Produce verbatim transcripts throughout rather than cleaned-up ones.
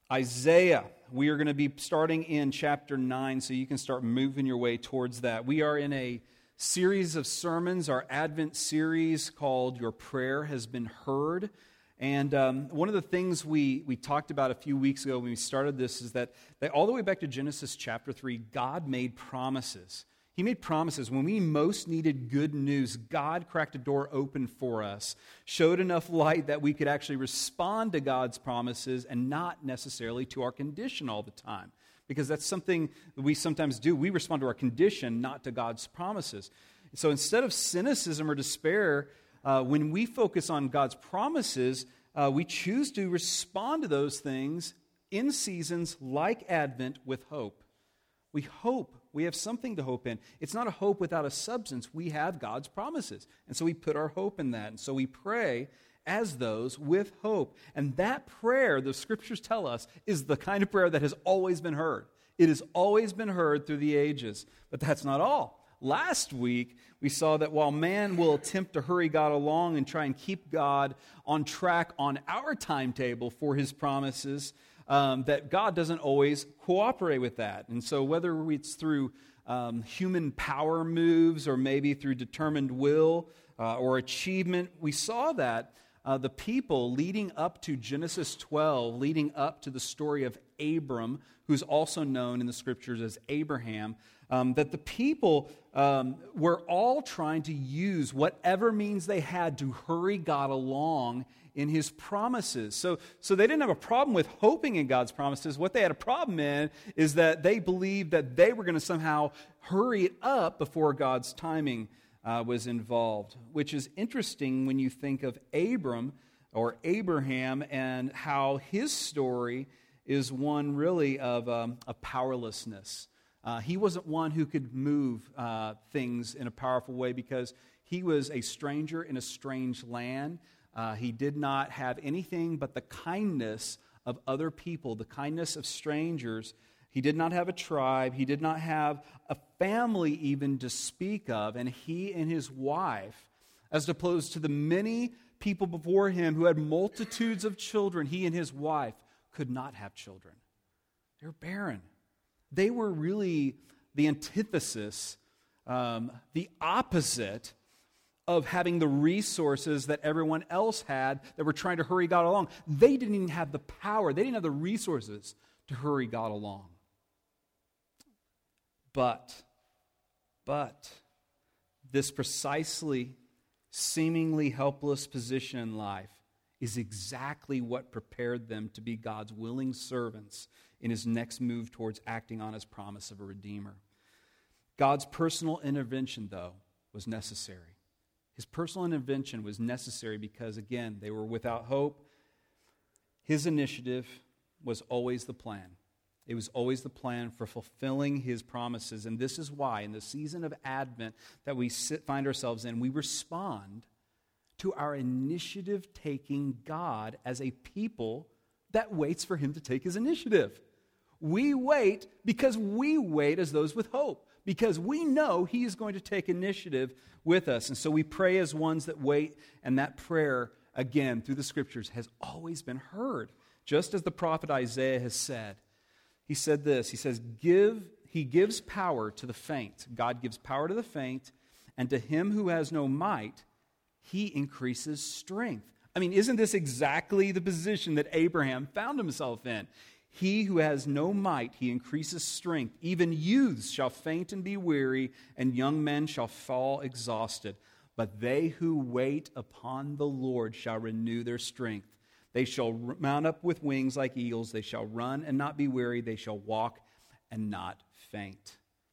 Isaiah. We are going to be starting in chapter nine, so you can start moving your way towards that. We are in a series of sermons, our Advent series called Your Prayer Has Been Heard. And um, one of the things we, we talked about a few weeks ago when we started this is that, that all the way back to Genesis chapter three, God made promises. He made promises. When we most needed good news, God cracked a door open for us, showed enough light that we could actually respond to God's promises and not necessarily to our condition all the time. Because that's something that we sometimes do. We respond to our condition, not to God's promises. So instead of cynicism or despair, uh, when we focus on God's promises, uh, we choose to respond to those things in seasons like Advent with hope. We hope. We have something to hope in. It's not a hope without a substance. We have God's promises. And so we put our hope in that. And so we pray as those with hope. And that prayer, the scriptures tell us, is the kind of prayer that has always been heard. It has always been heard through the ages. But that's not all. Last week, we saw that while man will attempt to hurry God along and try and keep God on track on our timetable for his promises, Um, that God doesn't always cooperate with that. And so whether it's through um, human power moves or maybe through determined will uh, or achievement, we saw that uh, the people leading up to Genesis twelve, leading up to the story of Abram, who's also known in the scriptures as Abraham, um, that the people um, were all trying to use whatever means they had to hurry God along in his promises. So, so they didn't have a problem with hoping in God's promises. What they had a problem in is that they believed that they were going to somehow hurry it up before God's timing uh, was involved, which is interesting when you think of Abram or Abraham and how his story is one really of, um, of powerlessness. Uh, he wasn't one who could move uh, things in a powerful way because he was a stranger in a strange land. Uh, he did not have anything but the kindness of other people, the kindness of strangers. He did not have a tribe. He did not have a family even to speak of. And he and his wife, as opposed to the many people before him who had multitudes of children, he and his wife could not have children. They were barren. They were really the antithesis, um, the opposite of having the resources that everyone else had that were trying to hurry God along. They didn't even have the power. They didn't have the resources to hurry God along. But, but, this precisely, seemingly helpless position in life is exactly what prepared them to be God's willing servants in his next move towards acting on his promise of a Redeemer. God's personal intervention, though, was necessary. His personal intervention was necessary because, again, they were without hope. His initiative was always the plan. It was always the plan for fulfilling his promises. And this is why, in the season of Advent that we sit, find ourselves in, we respond to our initiative-taking God as a people that waits for him to take his initiative. We wait because we wait as those with hope. Because we know he is going to take initiative with us. And so we pray as ones that wait. And that prayer, again, through the scriptures, has always been heard. Just as the prophet Isaiah has said. He said this. He says, "Give. He gives power to the faint." God gives power to the faint. "And to him who has no might, he increases strength." I mean, isn't this exactly the position that Abraham found himself in? He who has no might, he increases strength. Even youths shall faint and be weary, and young men shall fall exhausted. But they who wait upon the Lord shall renew their strength. They shall mount up with wings like eagles. They shall run and not be weary. They shall walk and not faint.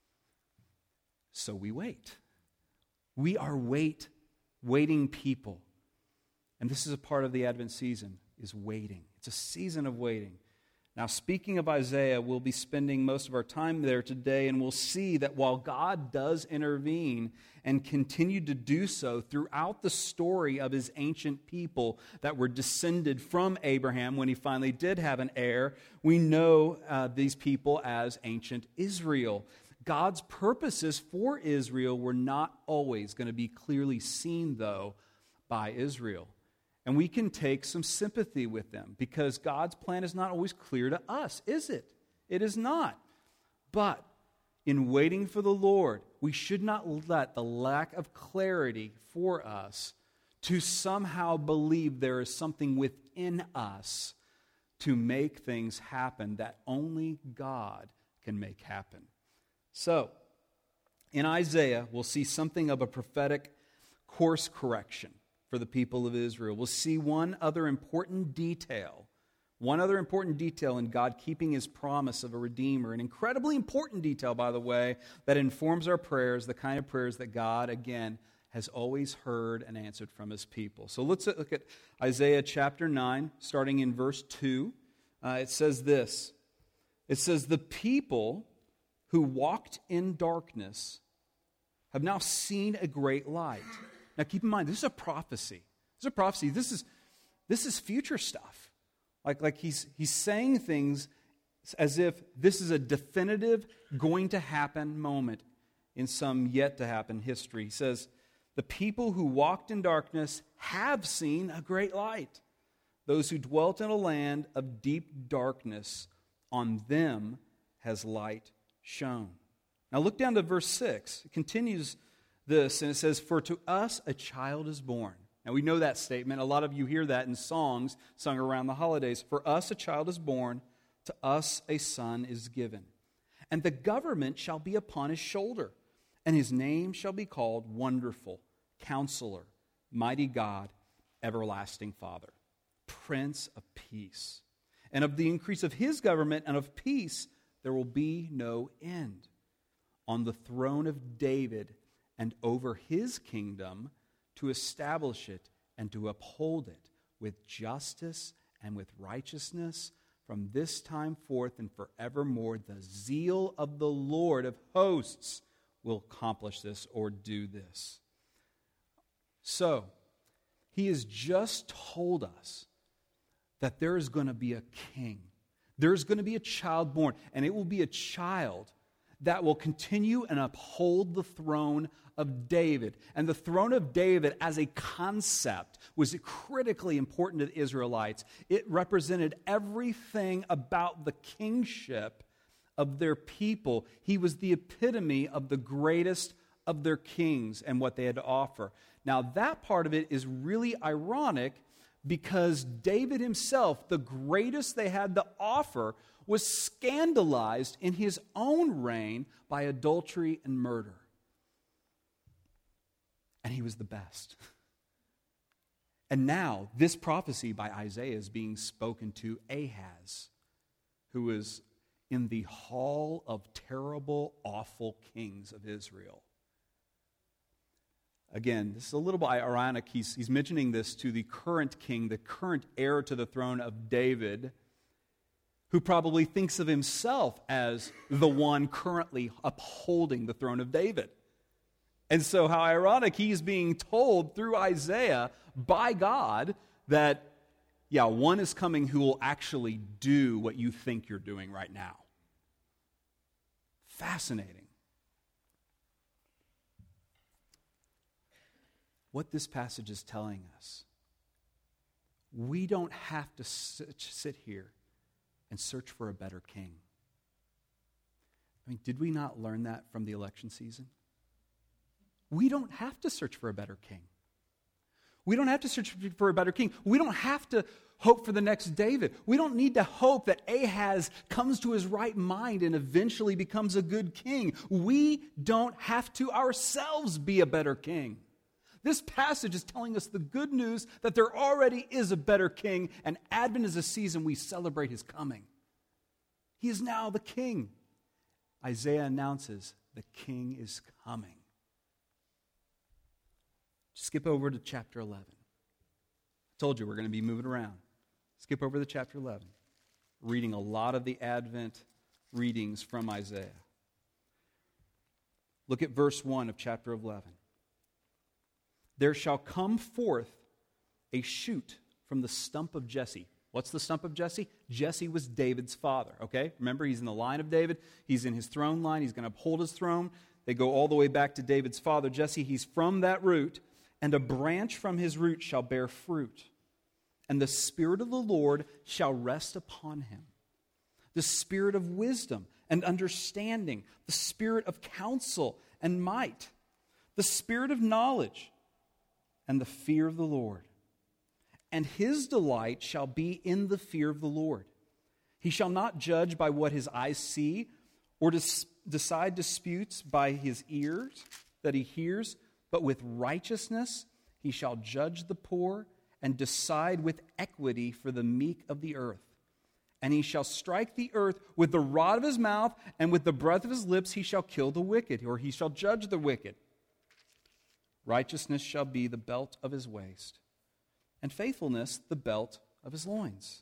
So we wait. We are wait, waiting people. And this is a part of the Advent season, is waiting. It's a season of waiting. Now, speaking of Isaiah, we'll be spending most of our time there today, and we'll see that while God does intervene and continue to do so throughout the story of his ancient people that were descended from Abraham when he finally did have an heir, we know uh, these people as ancient Israel. God's purposes for Israel were not always going to be clearly seen, though, by Israel. And we can take some sympathy with them because God's plan is not always clear to us, is it? It is not. But in waiting for the Lord, we should not let the lack of clarity for us to somehow believe there is something within us to make things happen that only God can make happen. So, in Isaiah, we'll see something of a prophetic course correction for the people of Israel. We'll see one other important detail, one other important detail in God keeping His promise of a Redeemer, an incredibly important detail, by the way, that informs our prayers, the kind of prayers that God, again, has always heard and answered from His people. So let's look at Isaiah chapter nine, starting in verse two. Uh, it says this. It says, "The people who walked in darkness have now seen a great light." Now keep in mind, this is a prophecy. This is a prophecy. This is, this is future stuff. Like, like he's, he's saying things as if this is a definitive, going to happen moment in some yet to happen history. He says, "The people who walked in darkness have seen a great light. Those who dwelt in a land of deep darkness, on them has light shone." Now look down to verse six. It continues this, and it says, "For to us a child is born." Now we know that statement. A lot of you hear that in songs sung around the holidays. "For us a child is born, to us a son is given. And the government shall be upon his shoulder, and his name shall be called Wonderful, Counselor, Mighty God, Everlasting Father, Prince of Peace. And of the increase of his government and of peace there will be no end. On the throne of David and over his kingdom, to establish it and to uphold it with justice and with righteousness from this time forth and forevermore. The zeal of the Lord of hosts will accomplish this," or do this. So, he has just told us that there is going to be a king. There's going to be a child born, and it will be a child that will continue and uphold the throne of David. And the throne of David as a concept was critically important to the Israelites. It represented everything about the kingship of their people. He was the epitome of the greatest of their kings and what they had to offer. Now that part of it is really ironic because David himself, the greatest they had to offer, was scandalized in his own reign by adultery and murder. And he was the best. And now, this prophecy by Isaiah is being spoken to Ahaz, who is in the hall of terrible, awful kings of Israel. Again, this is a little bit ironic. He's, he's mentioning this to the current king, the current heir to the throne of David, who probably thinks of himself as the one currently upholding the throne of David. And so how ironic, he's being told through Isaiah by God that, yeah, one is coming who will actually do what you think you're doing right now. Fascinating. What this passage is telling us, we don't have to sit here and search for a better king. I mean, did we not learn that from the election season? We don't have to search for a better king. We don't have to search for a better king. We don't have to hope for the next David. We don't need to hope that Ahaz comes to his right mind and eventually becomes a good king. We don't have to ourselves be a better king. This passage is telling us the good news that there already is a better king, and Advent is a season we celebrate his coming. He is now the king. Isaiah announces the king is coming. Skip over to chapter eleven. I told you we're going to be moving around. Skip over to chapter eleven. Reading a lot of the Advent readings from Isaiah. Look at verse one of chapter eleven. "There shall come forth a shoot from the stump of Jesse." What's the stump of Jesse? Jesse was David's father, okay? Remember, he's in the line of David. He's in his throne line. He's going to uphold his throne. They go all the way back to David's father, Jesse. He's from that root. "And a branch from his root shall bear fruit. and the Spirit of the Lord shall rest upon him. The Spirit of wisdom and understanding, the Spirit of counsel and might, the Spirit of knowledge and the fear of the Lord. And his delight shall be in the fear of the Lord. He shall not judge by what his eyes see, or dis- decide disputes by his ears that he hears, but with righteousness he shall judge the poor and decide with equity for the meek of the earth. And he shall strike the earth with the rod of his mouth, and with the breath of his lips he shall kill the wicked, or he shall judge the wicked. Righteousness shall be the belt of his waist, and faithfulness the belt of his loins.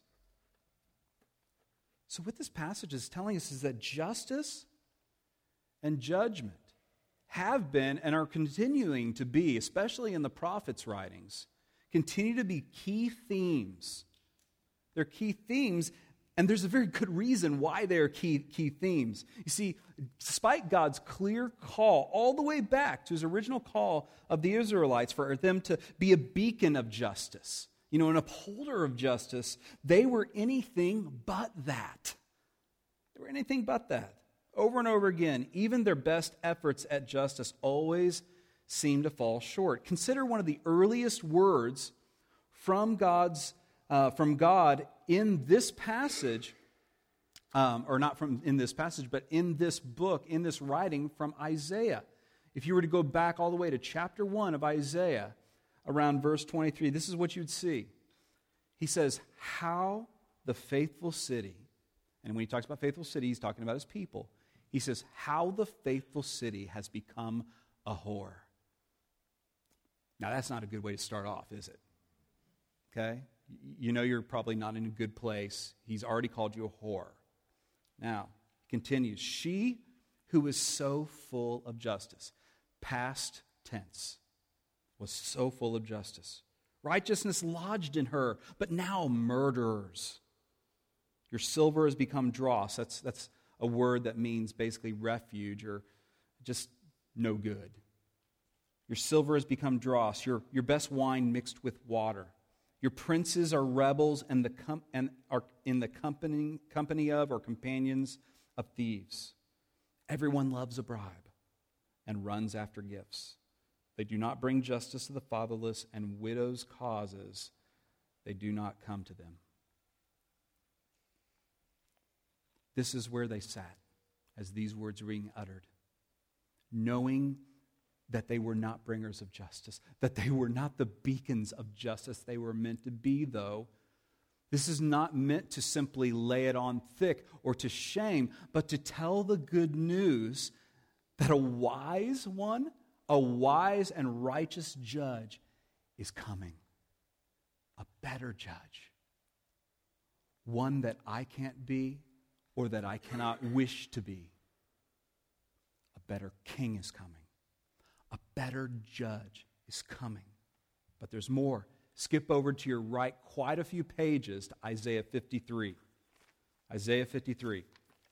So what this passage is telling us is that justice and judgment have been and are continuing to be, especially in the prophets' writings, continue to be key themes. They're key themes, and there's a very good reason why they're key, key themes. You see, despite God's clear call all the way back to his original call of the Israelites for them to be a beacon of justice, you know, an upholder of justice, they were anything but that. They were anything but that. Over and over again, even their best efforts at justice always seem to fall short. Consider one of the earliest words from God's uh, from God in this passage, um, or not from in this passage, but in this book, in this writing from Isaiah. If you were to go back all the way to chapter one of Isaiah, around verse twenty-three, this is what you'd see. He says, how the faithful city, and when he talks about faithful city, he's talking about his people. He says, how the faithful city has become a whore. Now, that's not a good way to start off, is it? Okay? You know you're probably not in a good place. He's already called you a whore. Now, he continues, she who is so full of justice, past tense, was so full of justice. Righteousness lodged in her, but now murderers. Your silver has become dross. That's, that's a word that means basically refuge or just no good. Your silver has become dross, your, your best wine mixed with water. Your princes are rebels and, the com- and are in the company, company of or companions of thieves. Everyone loves a bribe and runs after gifts. They do not bring justice to the fatherless, and widows' causes, they do not come to them. This is where they sat as these words were being uttered, knowing that they were not bringers of justice, that they were not the beacons of justice they were meant to be, though. This is not meant to simply lay it on thick or to shame, but to tell the good news that a wise one, a wise and righteous judge is coming. A better judge. One that I can't be or that I cannot wish to be. A better king is coming. A better judge is coming. But there's more. Skip over to your right quite a few pages to Isaiah fifty-three. Isaiah fifty-three.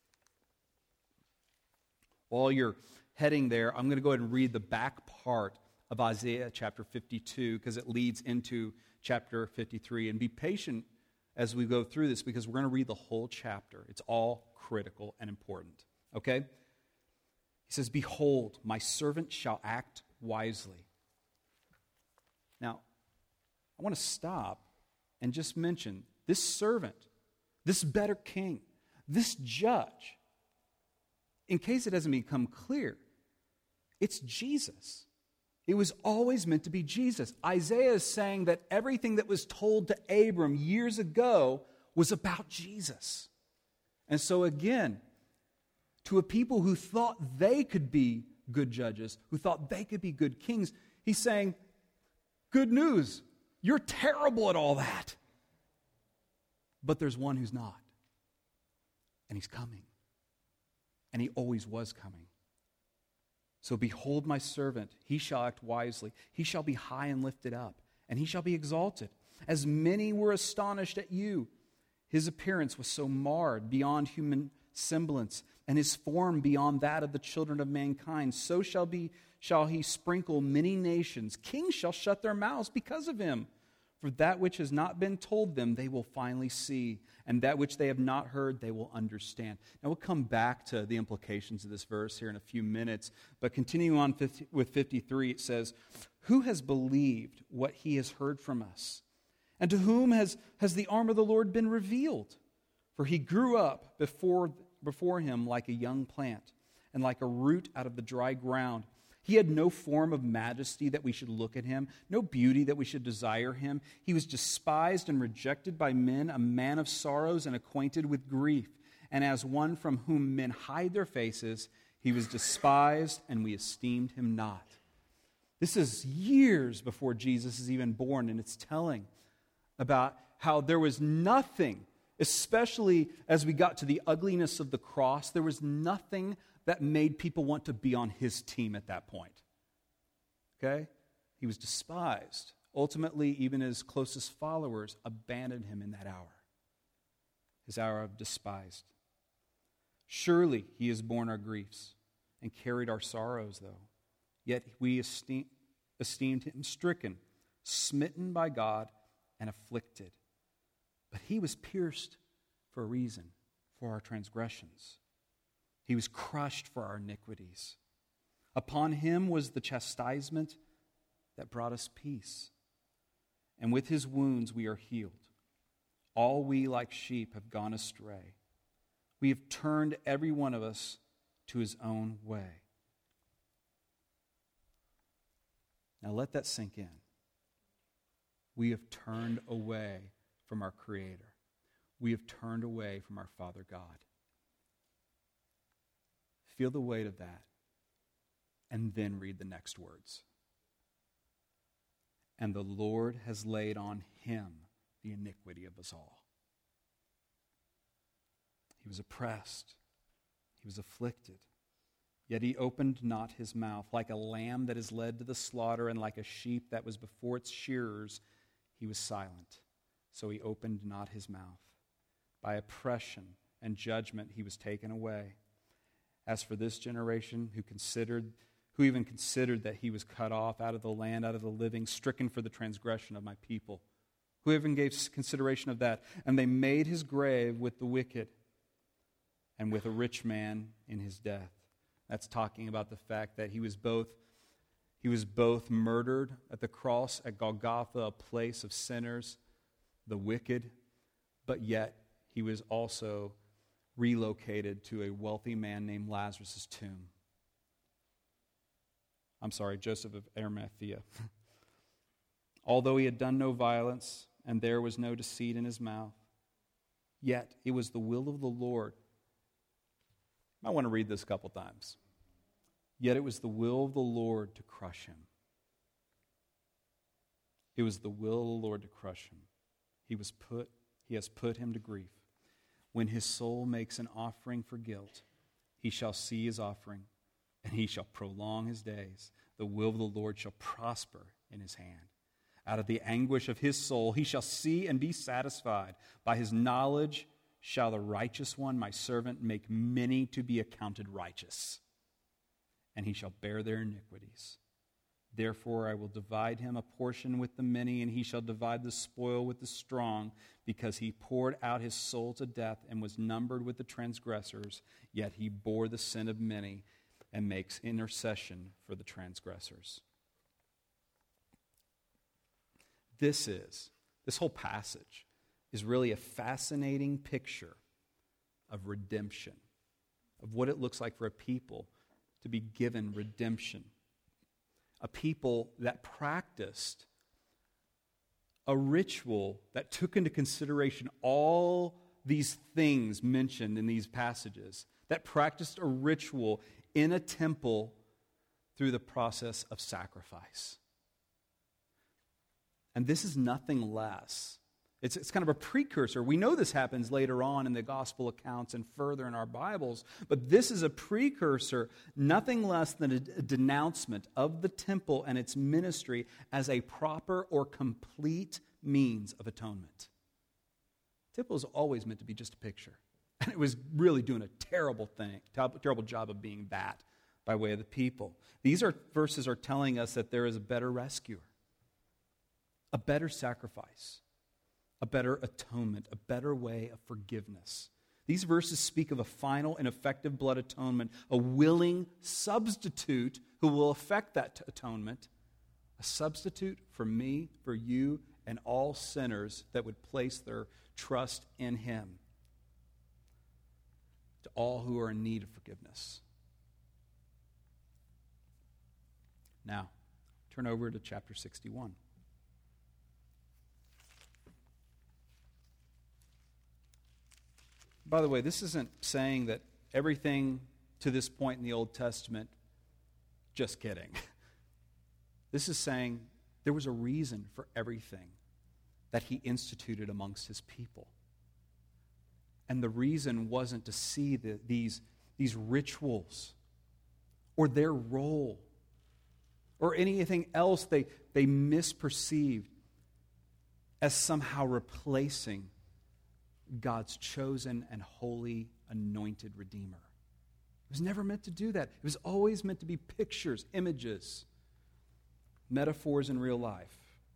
While you're heading there, I'm going to go ahead and read the back part of Isaiah chapter fifty-two because it leads into chapter fifty-three. And be patient as we go through this because we're going to read the whole chapter. It's all critical and important. Okay? He says, behold, my servant shall act wisely. Now, I want to stop and just mention this servant, this better king, this judge, in case it hasn't become clear, it's Jesus. It was always meant to be Jesus. Isaiah is saying that everything that was told to Abram years ago was about Jesus. And so again, to a people who thought they could be good judges, who thought they could be good kings, he's saying, good news, you're terrible at all that. But there's one who's not. And he's coming. And he always was coming. So behold my servant, he shall act wisely. He shall be high and lifted up, and he shall be exalted. As many were astonished at you, his appearance was so marred beyond human semblance, and his form beyond that of the children of mankind. So shall be shall he sprinkle many nations. Kings shall shut their mouths because of him. For that which has not been told them, they will finally see, and that which they have not heard, they will understand. Now, we'll come back to the implications of this verse here in a few minutes, but continuing on with fifty-three, it says, who has believed what he has heard from us? And to whom has, has the arm of the Lord been revealed? For he grew up before, before him like a young plant, and like a root out of the dry ground. He had no form of majesty that we should look at him, no beauty that we should desire him. He was despised and rejected by men, a man of sorrows and acquainted with grief. And as one from whom men hide their faces, he was despised, and we esteemed him not. This is years before Jesus is even born, and it's telling about how there was nothing, especially as we got to the ugliness of the cross, there was nothing that made people want to be on his team at that point. Okay? He was despised. Ultimately, even his closest followers abandoned him in that hour. His hour of despised. Surely he has borne our griefs and carried our sorrows, though. Yet we esteem, esteemed him stricken, smitten by God, and afflicted. But he was pierced for a reason, for our transgressions. He was crushed for our iniquities. Upon him was the chastisement that brought us peace. And with his wounds we are healed. All we like sheep have gone astray. We have turned every one of us to his own way. Now let that sink in. We have turned away from our Creator. We have turned away from our Father God. Feel the weight of that, and then read the next words. And the Lord has laid on him the iniquity of us all. He was oppressed. He was afflicted. Yet he opened not his mouth. Like a lamb that is led to the slaughter, and like a sheep that was before its shearers, he was silent. So he opened not his mouth. By oppression and judgment he was taken away. As for this generation who considered, who even considered that he was cut off out of the land, out of the living, stricken for the transgression of my people, who even gave consideration of that, and they made his grave with the wicked and with a rich man in his death. That's talking about the fact that he was both he was both murdered at the cross at Golgotha, a place of sinners, the wicked, but yet he was also relocated to a wealthy man named Lazarus' tomb. I'm sorry, Joseph of Arimathea. Although he had done no violence, and there was no deceit in his mouth, yet it was the will of the Lord. I want to read this a couple times. Yet it was the will of the Lord to crush him. It was the will of the Lord to crush him. He was put, he has put him to grief. When his soul makes an offering for guilt, he shall see his offering, and he shall prolong his days. The will of the Lord shall prosper in his hand. Out of the anguish of his soul he shall see and be satisfied. By his knowledge shall the righteous one, my servant, make many to be accounted righteous, and he shall bear their iniquities. Therefore I will divide him a portion with the many, and he shall divide the spoil with the strong, because he poured out his soul to death and was numbered with the transgressors, yet he bore the sin of many and makes intercession for the transgressors. This is, this whole passage is really a fascinating picture of redemption, of what it looks like for a people to be given redemption. A people that practiced a ritual that took into consideration all these things mentioned in these passages, that practiced a ritual in a temple through the process of sacrifice. And this is nothing less. It's, it's kind of a precursor. We know this happens later on in the gospel accounts and further in our Bibles, but this is a precursor, nothing less than a, a denouncement of the temple and its ministry as a proper or complete means of atonement. The temple is always meant to be just a picture. And it was really doing a terrible thing, terrible job of being that by way of the people. These are verses are telling us that there is a better rescuer. a better sacrifice, a better atonement, a better way of forgiveness. These verses speak of a final and effective blood atonement, a willing substitute who will effect that atonement, a substitute for me, for you, and all sinners that would place their trust in him, to all who are in need of forgiveness. Now, turn over to chapter sixty-one. By the way, this isn't saying that everything to this point in the Old Testament, just kidding. This is saying there was a reason for everything that he instituted amongst his people. And the reason wasn't to see the, these, these rituals or their role or anything else they, they misperceived as somehow replacing God's chosen and holy anointed Redeemer. It was never meant to do that. It was always meant to be pictures, images, metaphors in real life.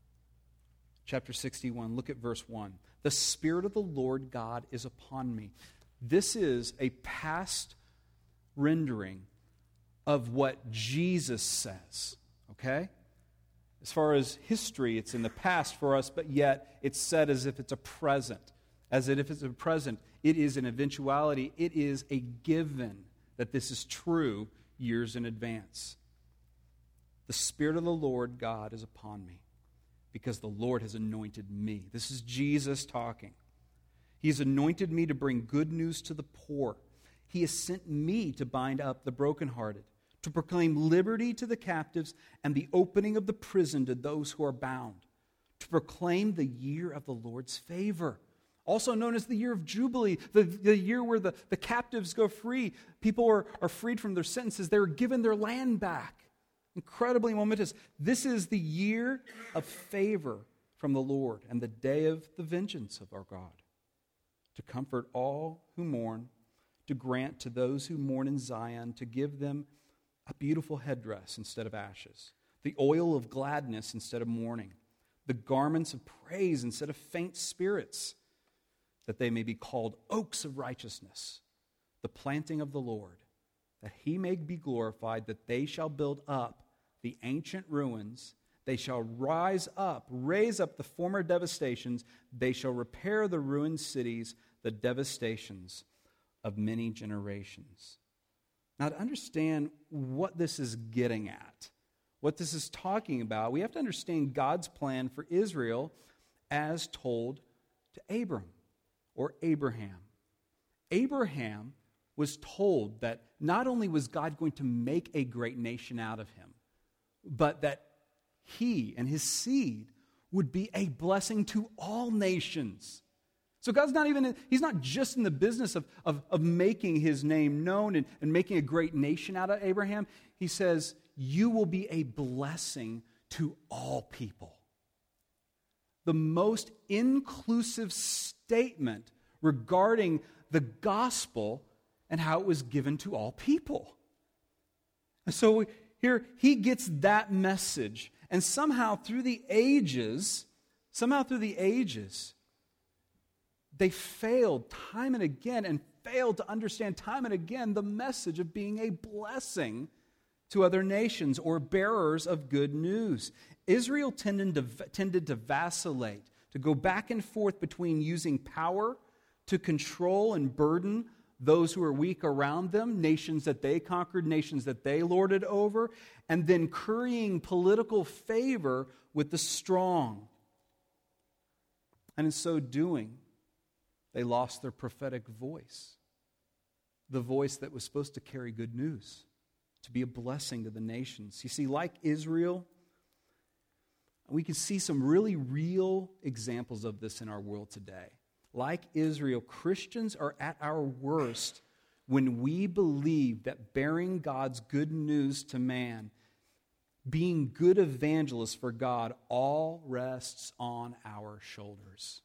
Chapter sixty-one, look at verse one. The Spirit of the Lord God is upon me. This is a past rendering of what Jesus says, okay? As far as history, it's in the past for us, but yet it's said as if it's a present. As if it's a present, it is an eventuality. It is a given that this is true years in advance. The Spirit of the Lord God is upon me because the Lord has anointed me. This is Jesus talking. He has anointed me to bring good news to the poor. He has sent me to bind up the brokenhearted, to proclaim liberty to the captives and the opening of the prison to those who are bound, to proclaim the year of the Lord's favor, also known as the year of Jubilee, the, the year where the, the captives go free. People are, are freed from their sentences. They're given their land back. Incredibly momentous. This is the year of favor from the Lord and the day of the vengeance of our God, to comfort all who mourn, to grant to those who mourn in Zion, to give them a beautiful headdress instead of ashes, the oil of gladness instead of mourning, the garments of praise instead of faint spirits, that they may be called oaks of righteousness, the planting of the Lord, that he may be glorified, that they shall build up the ancient ruins, they shall rise up, raise up the former devastations, they shall repair the ruined cities, the devastations of many generations. Now, to understand what this is getting at, what this is talking about, we have to understand God's plan for Israel as told to Abram. Or Abraham. Abraham was told that not only was God going to make a great nation out of him, but that he and his seed would be a blessing to all nations. So God's not even, he's not just in the business of, of, of making his name known and, and making a great nation out of Abraham. He says, you will be a blessing to all people. The most inclusive statement regarding the gospel and how it was given to all people. And so here he gets that message, and somehow through the ages, somehow through the ages, they failed time and again and failed to understand time and again the message of being a blessing to other nations or bearers of good news. Israel tended to, tended to vacillate, to go back and forth between using power to control and burden those who are weak around them, nations that they conquered, nations that they lorded over, and then currying political favor with the strong. And in so doing, they lost their prophetic voice, the voice that was supposed to carry good news, to be a blessing to the nations. You see, like Israel, we can see some really real examples of this in our world today. Like Israel, Christians are at our worst when we believe that bearing God's good news to man, being good evangelists for God, all rests on our shoulders.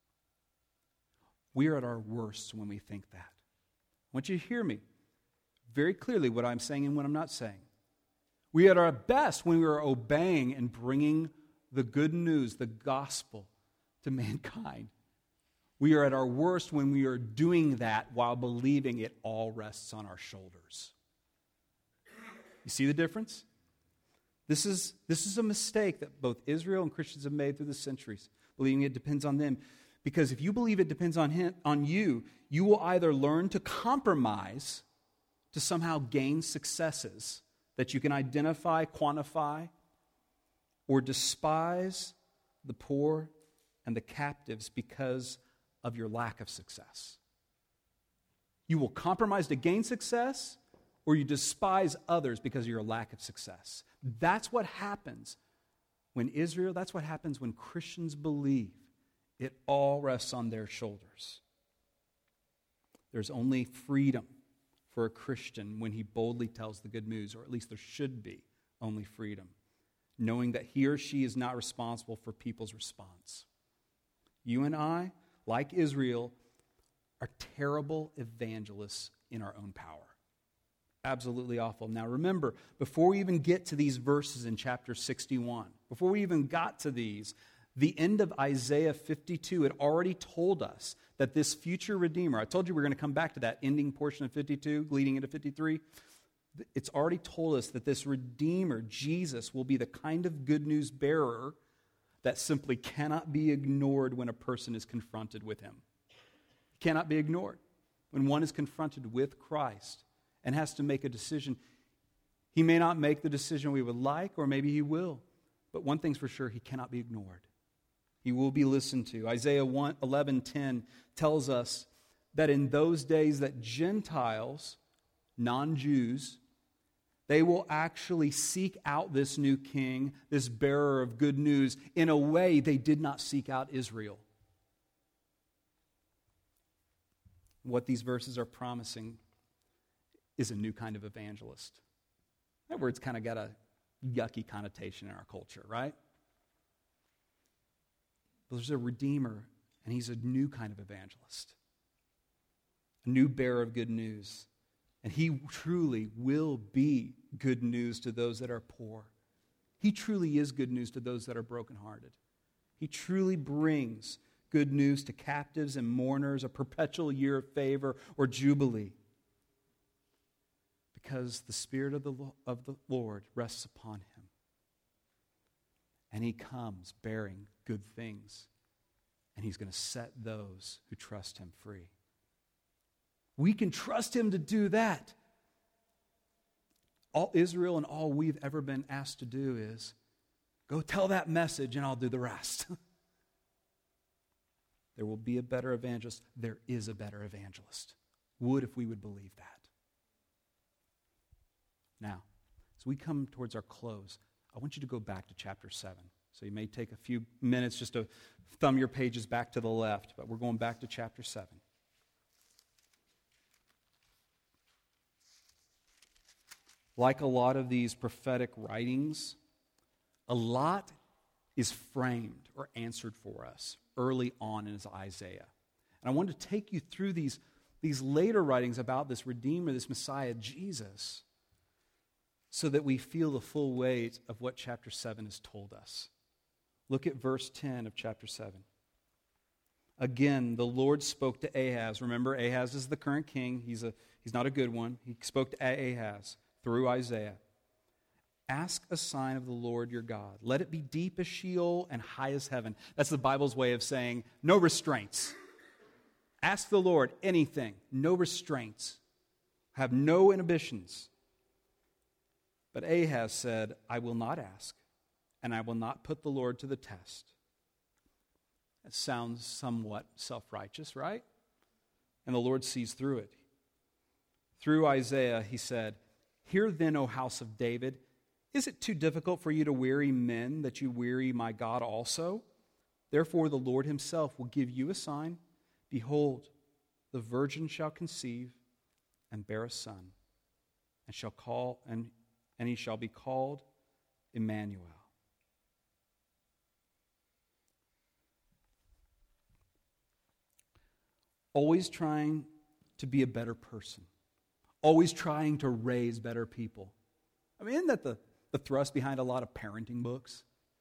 We are at our worst when we think that. I want you to hear me very clearly what I'm saying and what I'm not saying. We are at our best when we are obeying and bringing the good news, the gospel to mankind. We are at our worst when we are doing that while believing it all rests on our shoulders. You see the difference? This is, this is a mistake that both Israel and Christians have made through the centuries, believing it depends on them. Because if you believe it depends on him, on you, you will either learn to compromise to somehow gain successes that you can identify, quantify, or despise the poor and the captives because of your lack of success. You will compromise to gain success, or you despise others because of your lack of success. That's what happens when Israel, that's what happens when Christians believe it all rests on their shoulders. There's only freedom for a Christian when he boldly tells the good news, or at least there should be only freedom, knowing that he or she is not responsible for people's response. You and I, like Israel, are terrible evangelists in our own power. Absolutely awful. Now remember, before we even get to these verses in chapter sixty-one, before we even got to these, the end of Isaiah fifty-two had already told us that this future Redeemer, I told you we're going to come back to that ending portion of fifty-two, leading into fifty-three. It's already told us that this Redeemer, Jesus, will be the kind of good news bearer that simply cannot be ignored when a person is confronted with him. It cannot be ignored. When one is confronted with Christ and has to make a decision, he may not make the decision we would like, or maybe he will. But one thing's for sure, he cannot be ignored. He will be listened to. Isaiah eleven ten tells us that in those days that Gentiles, non-Jews, they will actually seek out this new king, this bearer of good news, in a way they did not seek out Israel. What these verses are promising is a new kind of evangelist. That word's kind of got a yucky connotation in our culture, right? But there's a Redeemer, and he's a new kind of evangelist, a new bearer of good news. And he truly will be good news to those that are poor. He truly is good news to those that are brokenhearted. He truly brings good news to captives and mourners, a perpetual year of favor or jubilee. Because the Spirit of the, of the Lord rests upon him. And he comes bearing good things. And he's going to set those who trust him free. We can trust him to do that. All Israel and all we've ever been asked to do is go tell that message and I'll do the rest. There will be a better evangelist. There is a better evangelist. Would if we would believe that. Now, as we come towards our close, I want you to go back to chapter seven. So you may take a few minutes just to thumb your pages back to the left, but we're going back to chapter seven. Like a lot of these prophetic writings, a lot is framed or answered for us early on in Isaiah. And I want to take you through these, these later writings about this Redeemer, this Messiah, Jesus, so that we feel the full weight of what chapter seven has told us. Look at verse ten of chapter seven. Again, the Lord spoke to Ahaz. Remember, Ahaz is the current king. He's, a, he's not a good one. He spoke to Ahaz through Isaiah. Ask a sign of the Lord your God. Let it be deep as Sheol and high as heaven. That's the Bible's way of saying no restraints. Ask the Lord anything. No restraints. Have no inhibitions. But Ahaz said, I will not ask, and I will not put the Lord to the test. That sounds somewhat self-righteous, right? And the Lord sees through it. Through Isaiah, he said, Hear then, O house of David, is it too difficult for you to weary men that you weary my God also? Therefore the Lord himself will give you a sign. Behold, the virgin shall conceive and bear a son, and shall call and, and he shall be called Emmanuel. Always trying to be a better person. Always trying to raise better people. I mean, isn't that the, the thrust behind a lot of parenting books?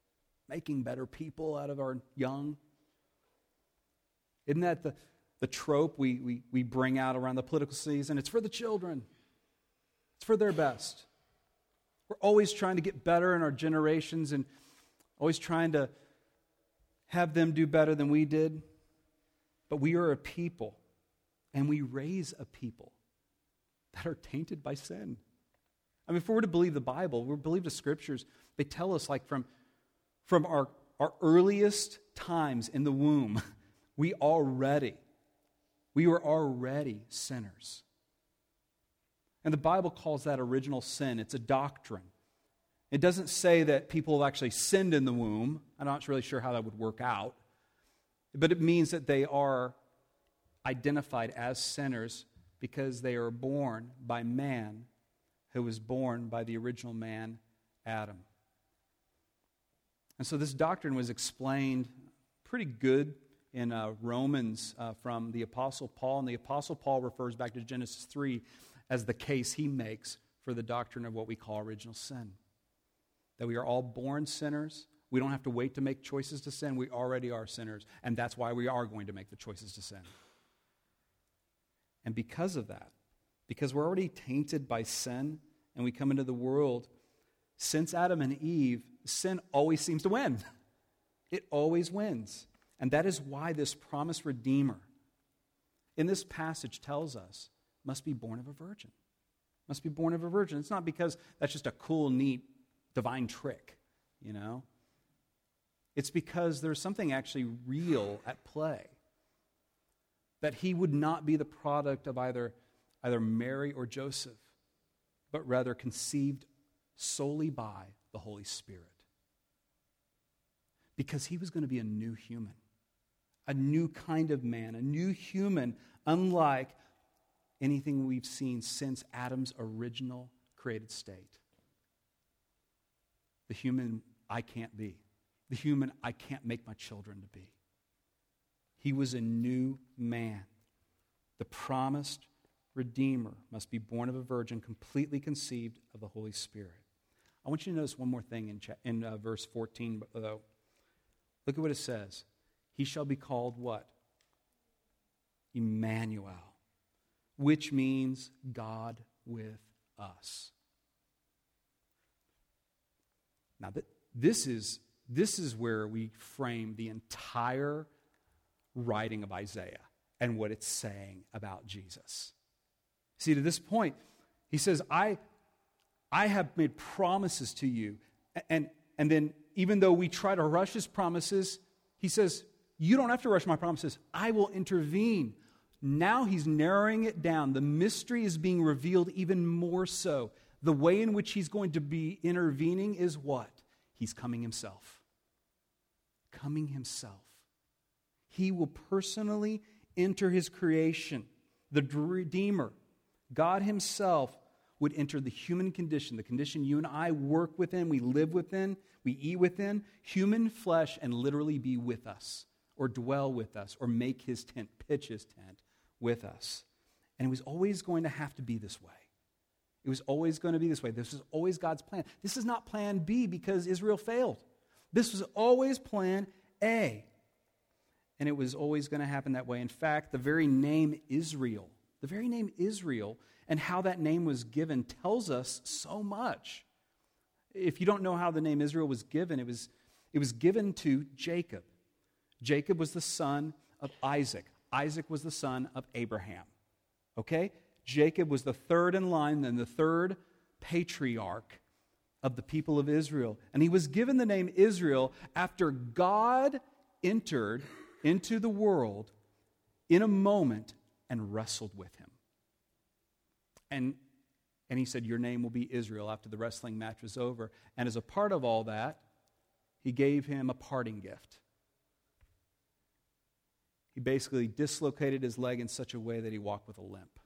making better people out of our young? Isn't that the, the trope we, we, we bring out around the political season? It's for the children. It's for their best. We're always trying to get better in our generations and always trying to have them do better than we did. But we are a people, and we raise a people that are tainted by sin. I mean, if we were to believe the Bible, we believe the Scriptures, they tell us like from, from our, our earliest times in the womb, we already, we were already sinners. And the Bible calls that original sin. It's a doctrine. It doesn't say that people have actually sinned in the womb. I'm not really sure how that would work out. But it means that they are identified as sinners because they are born by man who was born by the original man, Adam. And so this doctrine was explained pretty good in uh, Romans uh, from the Apostle Paul. And the Apostle Paul refers back to Genesis three as the case he makes for the doctrine of what we call original sin. That we are all born sinners. We don't have to wait to make choices to sin. We already are sinners. And that's why we are going to make the choices to sin. And because of that, because we're already tainted by sin and we come into the world, since Adam and Eve, sin always seems to win. It always wins. And that is why this promised Redeemer in this passage tells us must be born of a virgin. Must be born of a virgin. It's not because that's just a cool, neat, divine trick, you know. It's because there's something actually real at play. That he would not be the product of either, either Mary or Joseph, but rather conceived solely by the Holy Spirit. Because he was going to be a new human, a new kind of man, a new human, unlike anything we've seen since Adam's original created state. The human I can't be. The human I can't make my children to be. He was a new man. The promised Redeemer must be born of a virgin, completely conceived of the Holy Spirit. I want you to notice one more thing in, cha- in uh, verse fourteen, though. Look at what it says. He shall be called what? Emmanuel, which means God with us. Now, th- this is this is where we frame the entire writing of Isaiah and what it's saying about Jesus. See, to this point, he says, I, I have made promises to you. And, and then even though we try to rush his promises, he says, you don't have to rush my promises. I will intervene. Now he's narrowing it down. The mystery is being revealed even more so. The way in which he's going to be intervening is what? He's coming himself. Coming himself. He will personally enter his creation. The Redeemer, God himself, would enter the human condition, the condition you and I work within, we live within, we eat within, human flesh, and literally be with us, or dwell with us, or make his tent, pitch his tent with us. And it was always going to have to be this way. It was always going to be this way. This was always God's plan. This is not plan B because Israel failed. This was always plan A. And it was always going to happen that way. In fact, the very name Israel, the very name Israel, and how that name was given tells us so much. If you don't know how the name Israel was given, it was, it was given to Jacob. Jacob was the son of Isaac. Isaac was the son of Abraham. Okay? Jacob was the third in line and the third patriarch of the people of Israel. And he was given the name Israel after God entered into the world in a moment and wrestled with him. And, and he said, your name will be Israel after the wrestling match was over. And as a part of all that, he gave him a parting gift. He basically dislocated his leg in such a way that he walked with a limp.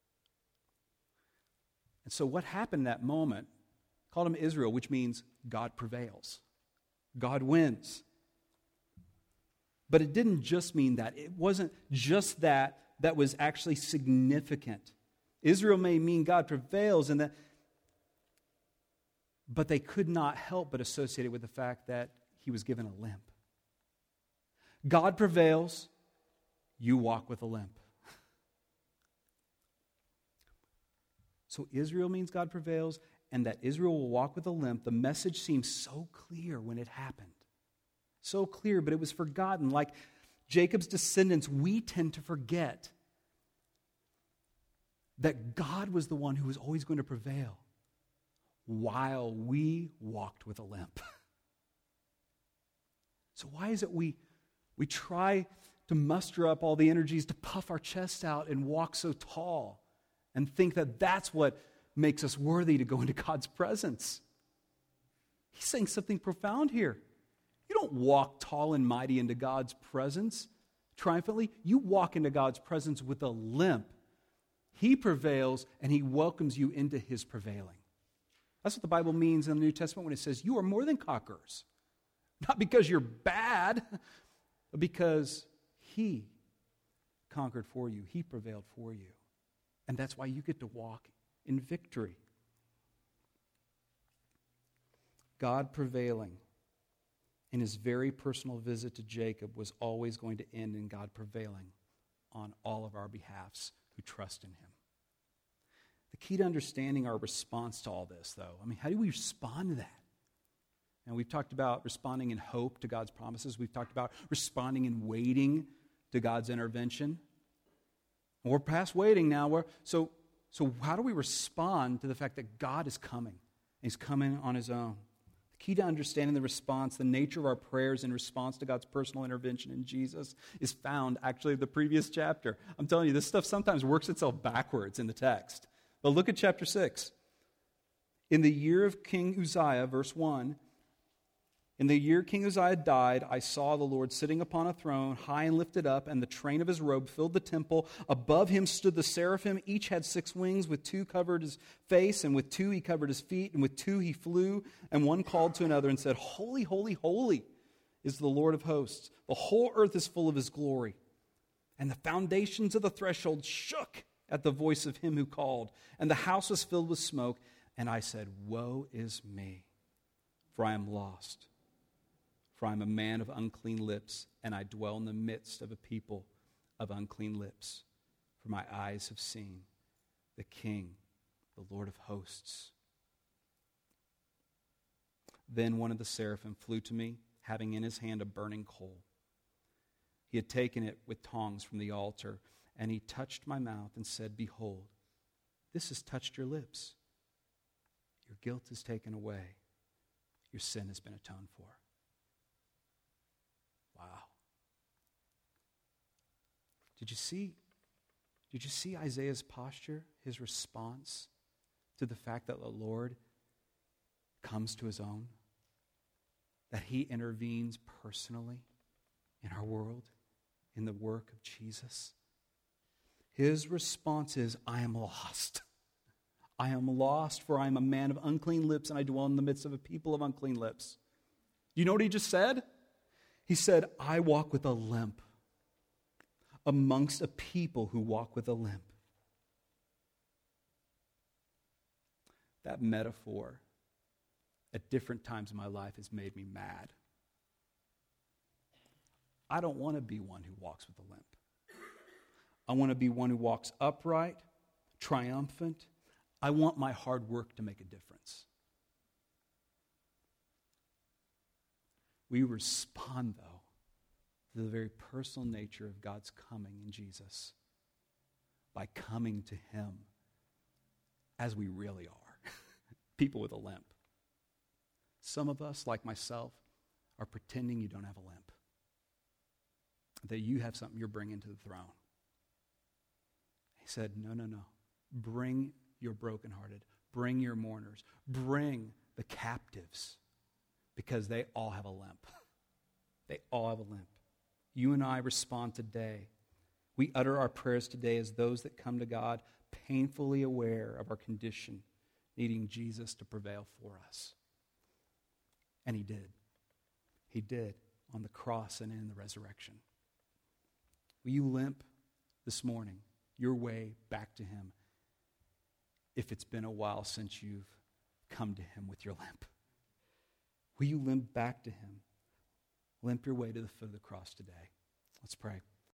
And so what happened in that moment, called him Israel, which means God prevails. God wins. But it didn't just mean that. It wasn't just that that was actually significant. Israel may mean God prevails, and that, but they could not help but associate it with the fact that he was given a limp. God prevails, you walk with a limp. So Israel means God prevails, and that Israel will walk with a limp. The message seems so clear when it happened. So clear, but it was forgotten. Like Jacob's descendants, we tend to forget that God was the one who was always going to prevail while we walked with a limp. So why is it we, we try to muster up all the energies to puff our chests out and walk so tall and think that that's what makes us worthy to go into God's presence? He's saying something profound here. You don't walk tall and mighty into God's presence triumphantly. You walk into God's presence with a limp. He prevails, and he welcomes you into his prevailing. That's what the Bible means in the New Testament when it says you are more than conquerors. Not because you're bad, but because he conquered for you. He prevailed for you. And that's why you get to walk in victory. God prevailing in his very personal visit to Jacob was always going to end in God prevailing on all of our behalfs who trust in him. The key to understanding our response to all this, though, I mean, how do we respond to that? And we've talked about responding in hope to God's promises. We've talked about responding in waiting to God's intervention. And we're past waiting now. We're, so, so how do we respond to the fact that God is coming? He's coming on his own. The key to understanding the response, the nature of our prayers in response to God's personal intervention in Jesus is found actually in the previous chapter. I'm telling you, this stuff sometimes works itself backwards in the text. But look at chapter six. In the year of King Uzziah, verse one, in the year King Uzziah died, I saw the Lord sitting upon a throne, high and lifted up, and the train of his robe filled the temple. Above him stood the seraphim. Each had six wings. With two covered his face, and with two he covered his feet, and with two he flew. And one called to another and said, Holy, holy, holy is the Lord of hosts. The whole earth is full of his glory. And the foundations of the threshold shook at the voice of him who called, and the house was filled with smoke. And I said, Woe is me, for I am lost. For I am a man of unclean lips, and I dwell in the midst of a people of unclean lips. For my eyes have seen the King, the Lord of hosts. Then one of the seraphim flew to me, having in his hand a burning coal. He had taken it with tongs from the altar, and he touched my mouth and said, Behold, this has touched your lips. Your guilt is taken away. Your sin has been atoned for. Wow. Did you see, did you see Isaiah's posture, his response to the fact that the Lord comes to his own? That he intervenes personally in our world, in the work of Jesus? His response is, I am lost. I am lost, for I am a man of unclean lips, and I dwell in the midst of a people of unclean lips. You know what he just said? He said, I walk with a limp amongst a people who walk with a limp. That metaphor at different times in my life has made me mad. I don't want to be one who walks with a limp. I want to be one who walks upright, triumphant. I want my hard work to make a difference. We respond, though, to the very personal nature of God's coming in Jesus by coming to him as we really are, people with a limp. Some of us, like myself, are pretending you don't have a limp, that you have something you're bringing to the throne. He said, no, no, no. Bring your brokenhearted. Bring your mourners. Bring the captives. Because they all have a limp. They all have a limp. You and I respond today. We utter our prayers today as those that come to God painfully aware of our condition, needing Jesus to prevail for us. And he did. He did on the cross and in the resurrection. Will you limp this morning your way back to him if it's been a while since you've come to him with your limp? Will you limp back to him, limp your way to the foot of the cross today. Let's pray.